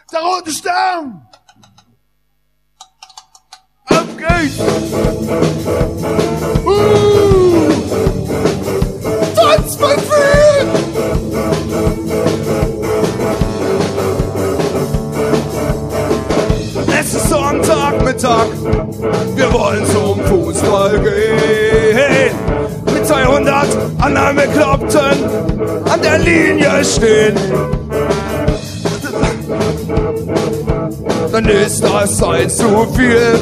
Der rote Stern! Auf geht's! Tanz mein Fried! Es ist Sonntagmittag, wir wollen zum Fußball gehen. Mit 200 anderen Bekloppten an der Linie stehen. Dann ist das halt zu viel.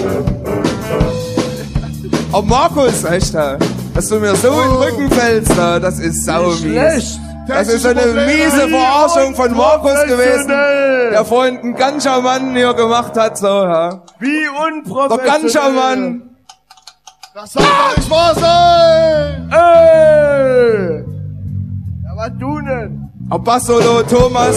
Oh Markus, echt, dass du mir so in den Rücken fällst, das ist saumies. Das ist eine miese Verarschung von Markus gewesen, der vorhin einen Ganja-Mann hier gemacht hat, so, ja. Wie unprofessionell. Der Ganja-Mann. Das soll doch nicht wahr sein! Ja, was du denn? Abassolo Thomas.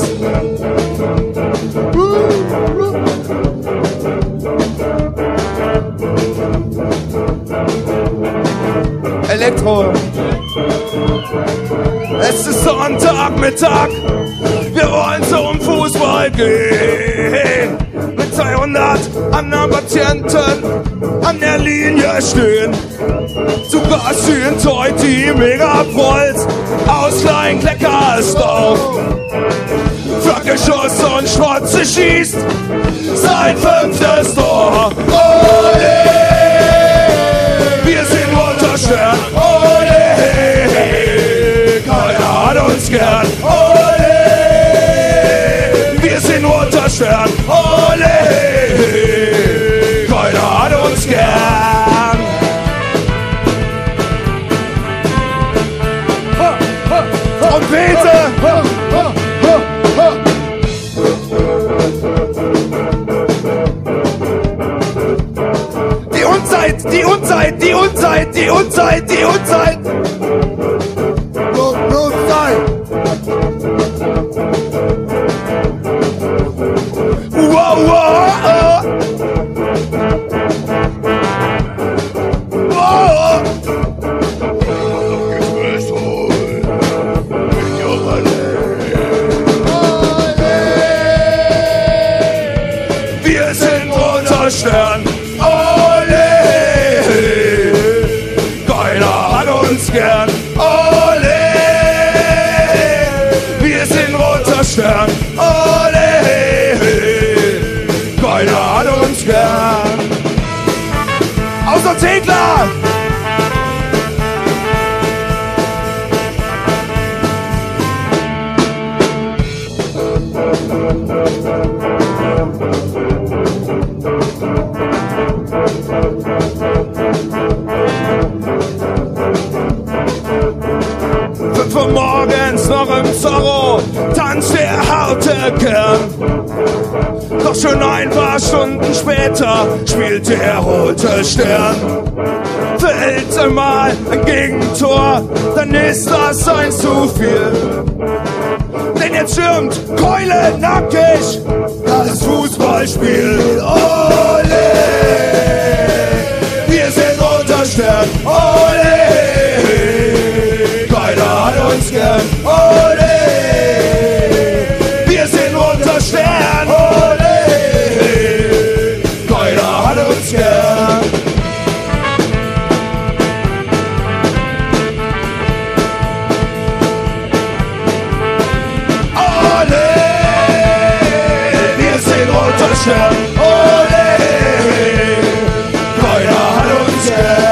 Elektro. Es ist Sonntagmittag, wir wollen zum Fußball gehen. Mit 200 anderen Patienten an der Linie stehen. Zu Gast sind heute die Megaprolls aus Klein-Kleckersdorf. Flaggeschuss und Schwarze schießt sein 5. Tor. Ole! Wir sind roter Stern. Ole! Keiner hat uns gern. Ole! Wir sind roter Stern. Ole! Keiner hat uns gern. Trompete! Die Unzeit, die Unzeit, die Unzeit, die Unzeit, die Unzeit. Los, Zeit. Wow, wow, wow. Wir sind roter Stern. Gern. Ole! Wir sind roter Stern. Ole! Keiner hat uns gern. Außer Tegler! Morgens noch im Zorro tanzt der harte Kern. Doch schon ein paar Stunden später spielt der rote Stern. Fällt mal ein Gegentor, dann ist das ein zu viel. Denn jetzt stürmt Keule nackig das Fußballspiel. Ole! Wir sind roter Stern. Ole! Uns gern. Ole! Wir sind roter Stern. Ole! Keiner hat uns gern. Ole! Wir sind roter Stern. Ole! Keiner hat uns gern.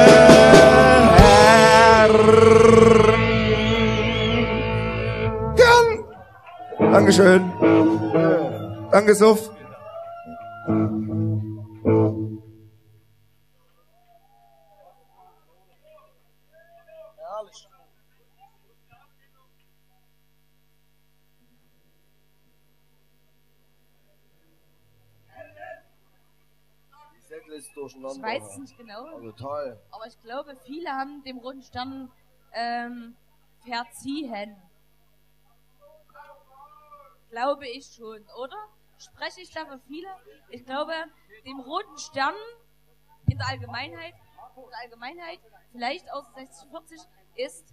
Dankeschön. Danke, Suff. Ich weiß es nicht genau, total. Aber ich glaube, viele haben dem roten Stern verziehen. Glaube ich schon, oder? Spreche ich da für viele? Ich glaube, dem roten Stern in der Allgemeinheit, vielleicht aus 6040, ist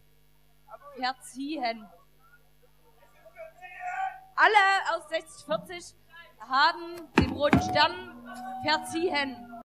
verziehen. Alle aus 6040 haben dem roten Stern verziehen.